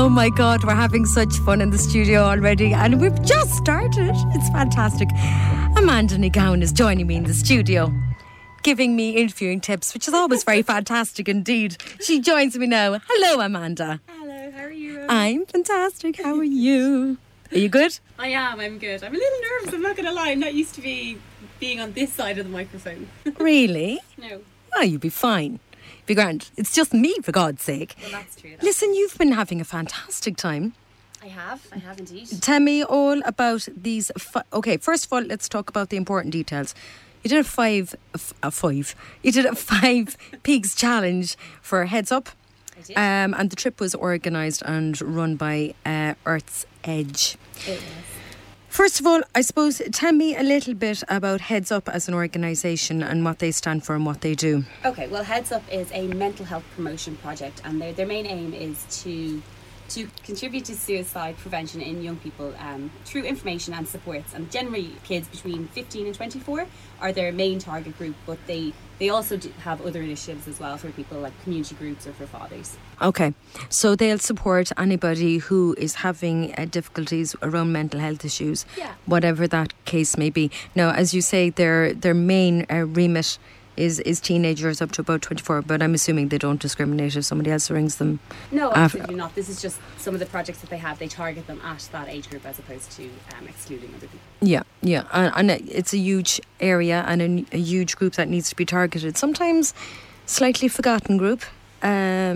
Oh my God, we're having such fun in the studio already, and we've just started. It's fantastic. Amanda Nigowan is joining me in the studio, giving me interviewing tips, which is always very fantastic indeed. She joins me now. Hello, Amanda. Hello, how are you? I'm fantastic. How are you? Are you good? I am, I'm good. I'm a little nervous, I'm not going to lie. I'm not used to being on this side of the microphone. Really? No. Oh, you'll be fine. Be grand. It's just me, for God's sake. Well, that's true. Listen, you've been having a fantastic time. I have indeed. Tell me all about these. Okay, first of all, let's talk about the important details. You did You did a 5 Peaks challenge for Heads Up. I did. And the trip was organised and run by Earth's Edge. It was. First of all, I suppose, tell me a little bit about Heads Up as an organisation and what they stand for and what they do. Okay, well, Heads Up is a mental health promotion project, and their main aim is to contribute to suicide prevention in young people through information and supports. And generally, kids between 15 and 24 are their main target group, but they also have other initiatives as well for people like community groups or for fathers. Okay, so they'll support anybody who is having difficulties around mental health issues, whatever that case may be. Now, as you say, their main remit is teenagers up to about 24, but I'm assuming they don't discriminate if somebody else rings them. No, absolutely not. This is just some of the projects that they have. They target them at that age group as opposed to excluding other people. Yeah, and it's a huge area and a huge group that needs to be targeted. Sometimes slightly forgotten group. I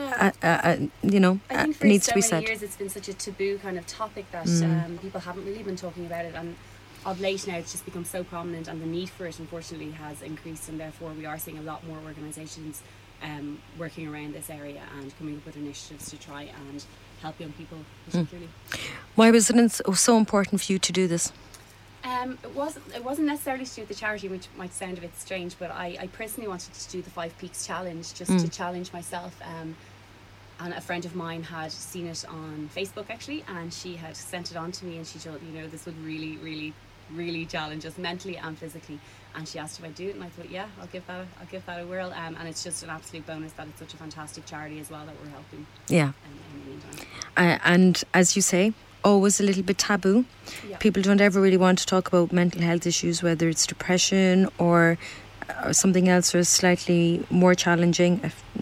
think for needs so to be many said. years it's been such a taboo kind of topic that people haven't really been talking about it, and of late now it's just become so prominent, and the need for it unfortunately has increased, and therefore we are seeing a lot more organisations working around this area and coming up with initiatives to try and help young people particularly. Why was it so important for you to do this? It wasn't necessarily to do with the charity, which might sound a bit strange, but I personally wanted to do the 5 Peaks challenge just to challenge myself. And a friend of mine had seen it on Facebook actually, and she had sent it on to me, and she told, this would really, really, really challenge us mentally and physically. And she asked if I'd do it, and I thought, yeah, I'll give that a whirl. And it's just an absolute bonus that it's such a fantastic charity as well that we're helping. Yeah. In the meantime. And as you say, always a little bit taboo. Yeah. People don't ever really want to talk about mental health issues, whether it's depression or something else or slightly more challenging.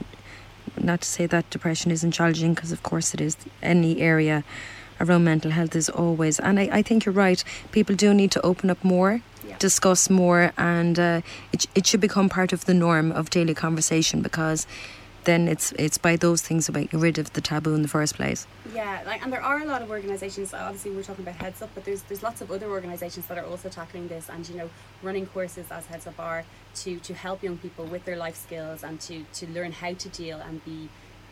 Not to say that depression isn't challenging, because of course it is. Any area around mental health is always. And I think you're right. People do need to open up more, discuss more, and it should become part of the norm of daily conversation, because then it's by those things about getting rid of the taboo in the first place. Yeah, and there are a lot of organisations. Obviously, we're talking about Heads Up, but there's lots of other organisations that are also tackling this, and running courses as Heads Up are to help young people with their life skills and to learn how to deal and be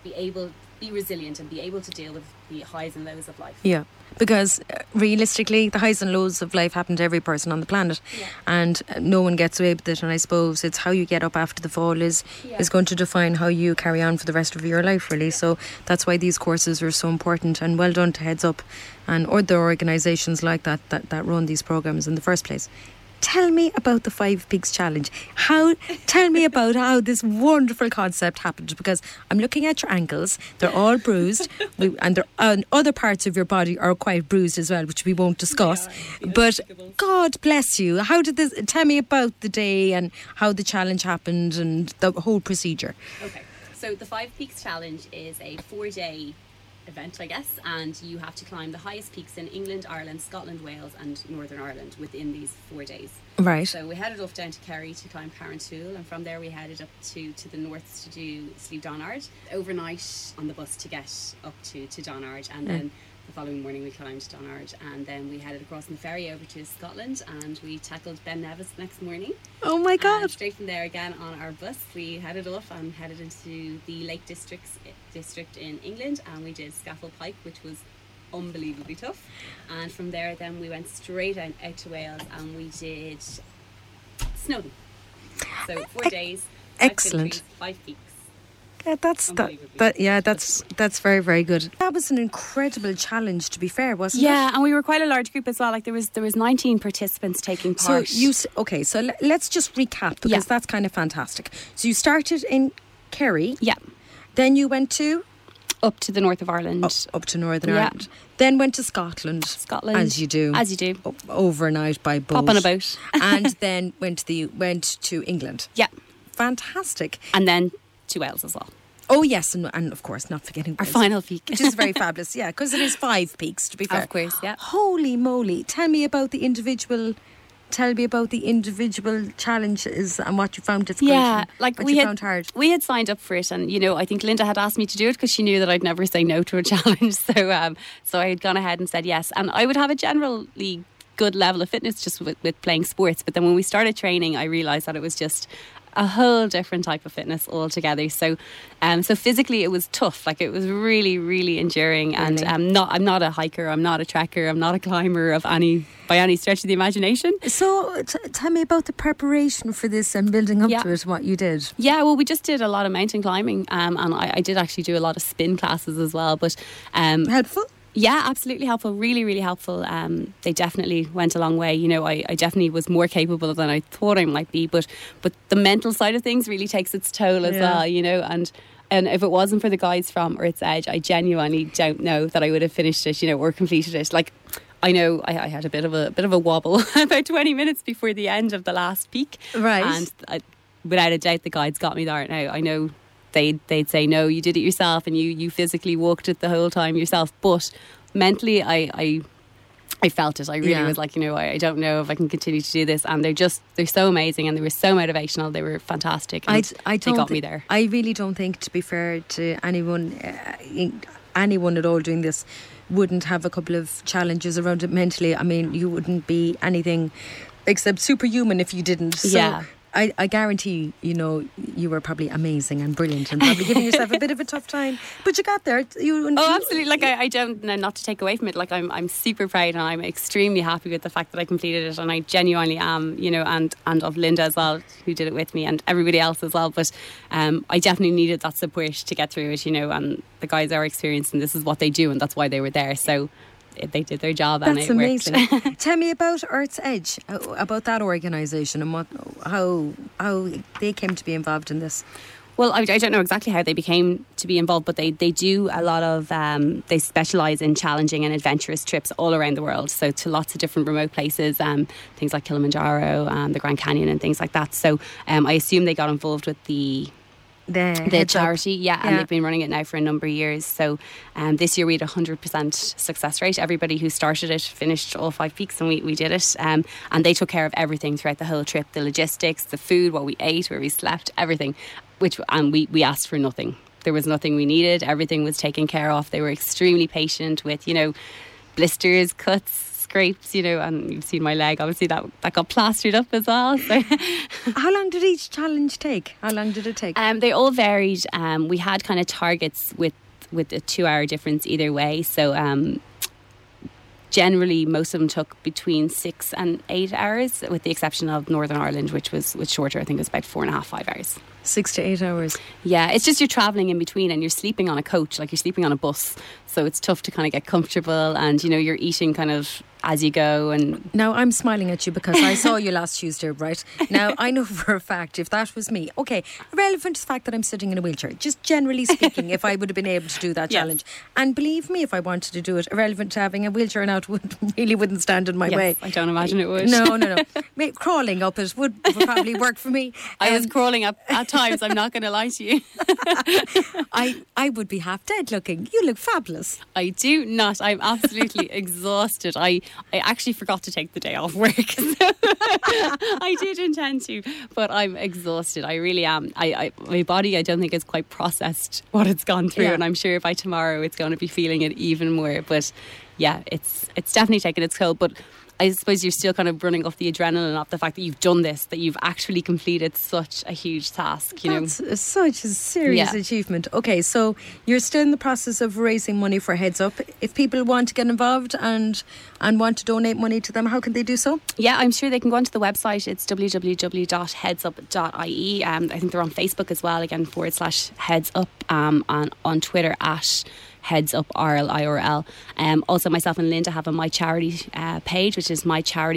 resilient and be able to deal with the highs and lows of life. Yeah, because realistically, the highs and lows of life happen to every person on the planet, and no one gets away with it. And I suppose it's how you get up after the fall is going to define how you carry on for the rest of your life, really. So that's why these courses are so important, and well done to Heads Up and other organisations like that run these programmes in the first place. Tell me about the 5 Peaks challenge. Tell me about how this wonderful concept happened, because I'm looking at your ankles. They're all bruised, and other parts of your body are quite bruised as well, which we won't discuss. But God bless you. How did this? Tell me about the day and how the challenge happened and the whole procedure. Okay, so the 5 Peaks challenge is a 4-day event, I guess, and you have to climb the highest peaks in England, Ireland, Scotland, Wales and Northern Ireland within these 4 days. Right. So we headed off down to Kerry to climb Carrauntoohil, and from there we headed up to the north to do Slieve Donard overnight on the bus to get up to Donard, and then the following morning we climbed Donard, and then we headed across on the ferry over to Scotland, and we tackled Ben Nevis the next morning. Oh my God. And straight from there again on our bus we headed off and headed into the Lake District in England, and we did Scafell Pike, which was unbelievably tough, and from there then we went straight out to Wales and we did Snowdon. So 4 days, 5 excellent, 5 peaks. Yeah, that's very, very good. That was an incredible challenge, to be fair, wasn't it? Yeah, and we were quite a large group as well. Like there was 19 participants taking part. So let's just recap, because that's kind of fantastic. So you started in Kerry. Yeah. Then you went to Up to the north of Ireland. Up to Northern Ireland. Then went to Scotland. As you do. Overnight by boat. Pop on a boat. And then went to England. Yeah. Fantastic. And then to Wales as well. Oh yes, and of course not forgetting our final peak, which is very fabulous. Yeah, because it is 5 peaks to be fair. Of course, yeah. Holy moly! Tell me about the individual challenges and what you found difficult. Yeah, like found hard. We had signed up for it, and I think Linda had asked me to do it because she knew that I'd never say no to a challenge. So I had gone ahead and said yes, and I would have a generally good level of fitness just with playing sports. But then when we started training, I realised that it was just a whole different type of fitness altogether. So physically it was tough. Like, it was really, really enduring. And I'm not a hiker, I'm not a trekker, I'm not a climber by any stretch of the imagination. So tell me about the preparation for this and building up to it, what you did. Yeah, well, we just did a lot of mountain climbing, and I did actually do a lot of spin classes as well. But helpful? Yeah, absolutely helpful. Really, really helpful. They definitely went a long way. I definitely was more capable than I thought I might be. But the mental side of things really takes its toll as well. And if it wasn't for the guys from Earth's Edge, I genuinely don't know that I would have finished it, or completed it. Like, I know I had a bit of a wobble about 20 minutes before the end of the last peak. Right. And without a doubt, the guides got me there. Now I know. They'd say, no, you did it yourself, and you physically walked it the whole time yourself. But mentally, I felt it. I really was like, I don't know if I can continue to do this. And they're so amazing, and they were so motivational. They were fantastic. And they got me there. I really don't think, to be fair to anyone at all doing this, wouldn't have a couple of challenges around it mentally. I mean, you wouldn't be anything except superhuman if you didn't. So I guarantee, you were probably amazing and brilliant and probably giving yourself a bit of a tough time, but you got there. Absolutely. Like, I don't know, not to take away from it. Like, I'm super proud, and I'm extremely happy with the fact that I completed it, and I genuinely am, and of Linda as well, who did it with me, and everybody else as well. But I definitely needed that support to get through it, and the guys are experienced, and this is what they do, and that's why they were there. So they did their job. That's and it amazing. worked. Tell me about Earth's Edge, about that organisation, and how they came to be involved in this. Well, I don't know exactly how they became to be involved, but they do a lot of, they specialise in challenging and adventurous trips all around the world. So to lots of different remote places, things like Kilimanjaro and the Grand Canyon and things like that. So I assume they got involved with the charity, and they've been running it now for a number of years. So this year we had 100% success rate. Everybody who started it finished all 5 peaks, and we did it. And they took care of everything throughout the whole trip: the logistics, the food, what we ate, where we slept, everything. We asked for nothing. There was nothing we needed. Everything was taken care of. They were extremely patient with, blisters, cuts, scrapes, and you've seen my leg, obviously that got plastered up as well. So how long did each challenge take? How long did it take? They all varied. We had kind of targets with a 2-hour difference either way. So generally most of them took between 6 and 8 hours, with the exception of Northern Ireland, which was shorter. I think it was about 4.5, 5 hours. 6 to 8 hours. Yeah, it's just you're travelling in between, and you're sleeping on a coach, like you're sleeping on a bus. So it's tough to kind of get comfortable, and you're eating kind of as you go. And now I'm smiling at you because I saw you last Tuesday, right? Now I know for a fact, if that was me, okay, irrelevant to the fact that I'm sitting in a wheelchair, just generally speaking, if I would have been able to do that challenge, and believe me, if I wanted to do it, irrelevant to having a wheelchair now, it wouldn't stand in my way. I don't imagine it would. No. Crawling up it would probably work for me. I was crawling up at times, I'm not going to lie to you. I would be half dead looking. You look fabulous. I do not. I'm absolutely exhausted. I actually forgot to take the day off work. So I did intend to, but I'm exhausted. I really am. My body, I don't think, has quite processed what it's gone through, and I'm sure by tomorrow it's going to be feeling it even more. But yeah, it's definitely taken its toll. But I suppose you're still kind of running off the adrenaline of the fact that you've done this, that you've actually completed such a huge task. That's such a serious achievement. Okay, so you're still in the process of raising money for Heads Up. If people want to get involved and want to donate money to them, how can they do so? Yeah, I'm sure they can go onto the website. It's www.headsup.ie. I think they're on Facebook as well, again /headsup, and on Twitter Heads Up RL IRL. Also, myself and Linda have a My Charity page, which is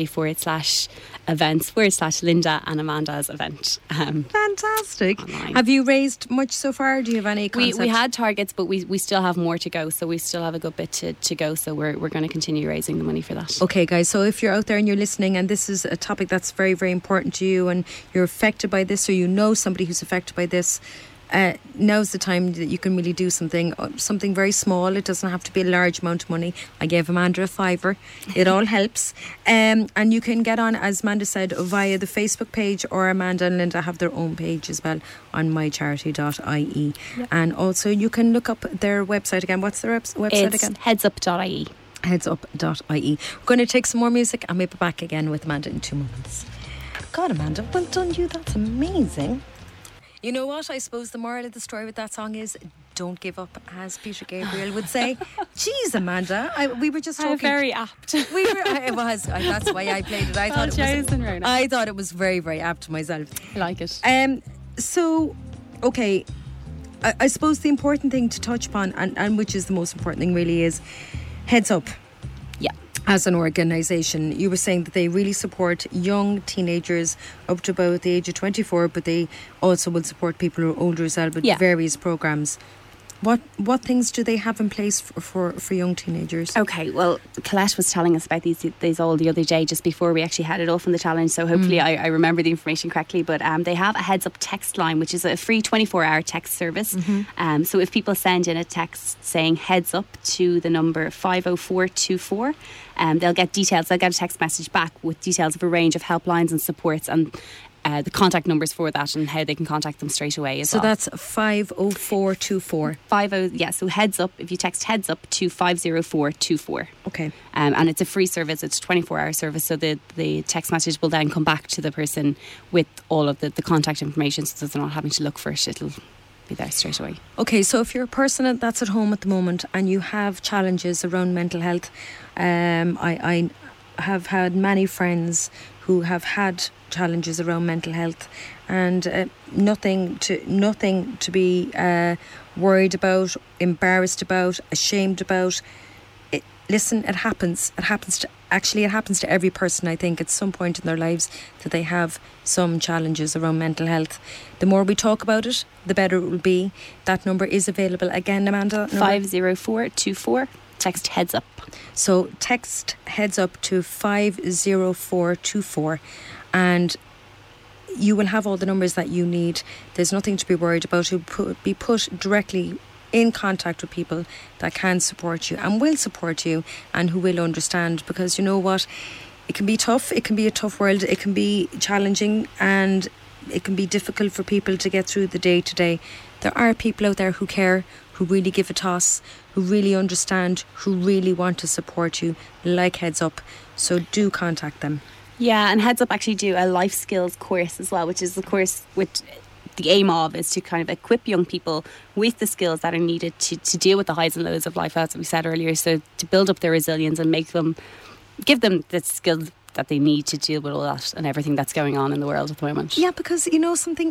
mycharity/events/Linda and Amanda's event. Fantastic. Online. Have you raised much so far? Do you have any concept? We had targets, but we still have more to go, so we still have a good bit to go, so we're going to continue raising the money for that. Okay, guys, so if you're out there and you're listening and this is a topic that's very, very important to you and you're affected by this, or you know somebody who's affected by this, now's the time that you can really do something very small. It doesn't have to be a large amount of money. I gave Amanda a $5. It all helps. And you can get on, as Amanda said, via the Facebook page, or Amanda and Linda have their own page as well on mycharity.ie. Yep. And also you can look up their website again. What's their website again? Headsup.ie. Headsup.ie. We're going to take some more music and we'll be back again with Amanda in 2 moments. God, Amanda, well done you. That's amazing. You know what? I suppose the moral of the story with that song is don't give up, as Peter Gabriel would say. Jeez, Amanda, we were just talking. Very apt. It was. That's why I played it. I thought it was very, very apt myself. I like it. So, okay, I suppose the important thing to touch upon, and which is the most important thing really, is Heads Up. Yeah. As an organisation, you were saying that they really support young teenagers up to about the age of 24, but they also will support people who are older as well, with various programmes. What things do they have in place for young teenagers? Okay, well, Colette was telling us about these all the other day, just before we actually had it off in the challenge, so hopefully I remember the information correctly, but they have a Heads Up text line, which is a free 24-hour text service. So if people send in a text saying Heads Up to the number 50424, they'll get details. They'll get a text message back with details of a range of helplines and supports, and the contact numbers for that, and how they can contact them straight away as well. So that's 50424. So Heads Up, if you text Heads Up to 50424. Okay. And it's a free service, it's a 24-hour service, so the text message will then come back to the person with all of the contact information, so that they're not having to look for it. It'll be there straight away. Okay, so if you're a person that's at home at the moment and you have challenges around mental health, I have had many friends who have had challenges around mental health, and nothing to be worried about, embarrassed about, ashamed about. Listen, it happens. It happens to every person, I think, at some point in their lives, that they have some challenges around mental health. The more we talk about it, the better it will be. That number is available again, Amanda. 50424. Text Heads Up. So text Heads Up to 50424, and you will have all the numbers that you need. There's nothing to be worried about. You'll be put directly in contact with people that can support you and will support you, and who will understand, because you know what? It can be tough. It can be a tough world. It can be challenging, and it can be difficult for people to get through the day to day. There are people out there who care, who really give a toss, who really understand, who really want to support you, like Heads Up. So do contact them. Yeah, and Heads Up actually do a life skills course as well, which is the course with the aim of is to kind of equip young people with the skills that are needed to deal with the highs and lows of life, as we said earlier. So to build up their resilience and give them the skills that they need to deal with all that and everything that's going on in the world at the moment. Yeah, because you know something,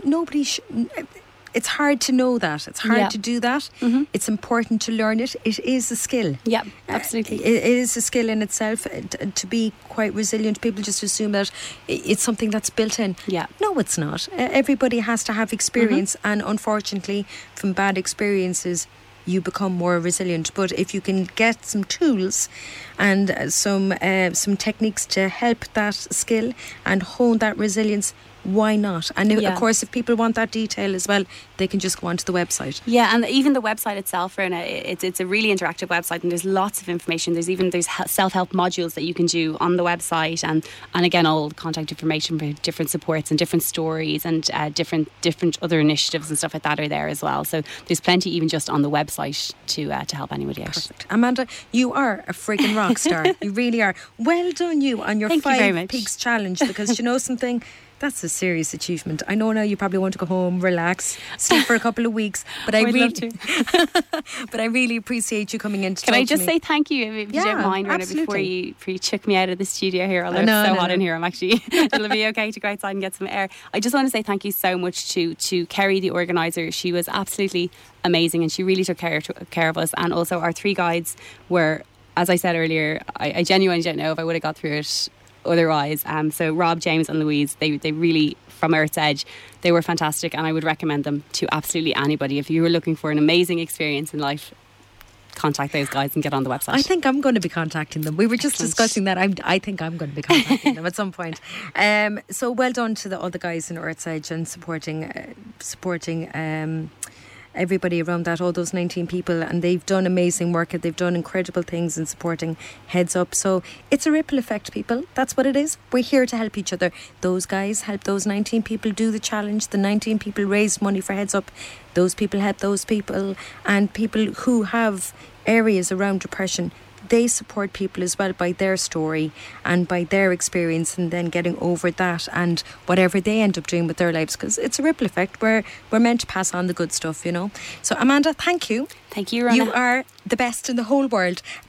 it's hard to know that. It's hard to do that. Mm-hmm. It's important to learn it. It is a skill. Yeah, absolutely. It is a skill in itself to be quite resilient. People just assume that it's something that's built in. Yeah. No, it's not. Everybody has to have experience, and unfortunately, from bad experiences, you become more resilient. But if you can get some tools and some techniques to help that skill and hone that resilience, why not? And of course, if people want that detail as well, they can just go onto the website. Yeah, and even the website itself, Rona, it's a really interactive website, and there's lots of information. There's self-help modules that you can do on the website, and again, all the contact information for different supports and different stories, and different other initiatives and stuff like that are there as well. So there's plenty even just on the website to help anybody out. Perfect. Amanda, you are a freaking rock star. You really are. Well done you on your 5 Peaks challenge, because you know something, That's a serious achievement. I know now you probably want to go home, relax, sleep for a couple of weeks, but I really appreciate you coming in to Can talk I just to me. say thank you if you don't mind, Rona, before you chuck me out of the studio here, although it's so hot in here. I'm actually, it'll be okay to go outside and get some air. I just want to say thank you so much to Kerry, the organiser. She was absolutely amazing and she really took care of us. And also our 3 guides were, as I said earlier, I genuinely don't know if I would have got through it otherwise. So Rob, James and Louise, they really, from Earth's Edge, they were fantastic, and I would recommend them to absolutely anybody. If you were looking for an amazing experience in life, contact those guys and get on the website. I think I'm going to be contacting them. We were just discussing that. I think I'm going to be contacting them at some point. So well done to all the guys in Earth's Edge and supporting everybody around that, all those 19 people, and they've done amazing work. They've done incredible things in supporting Heads Up. So it's a ripple effect, people. That's what it is. We're here to help each other. Those guys help those 19 people do the challenge. The 19 people raised money for Heads Up. Those people help those people, and people who have areas around depression, they support people as well by their story and by their experience, and then getting over that and whatever they end up doing with their lives, because it's a ripple effect. We're meant to pass on the good stuff, you know. So Amanda, thank you. Thank you, Rona. You are the best in the whole world.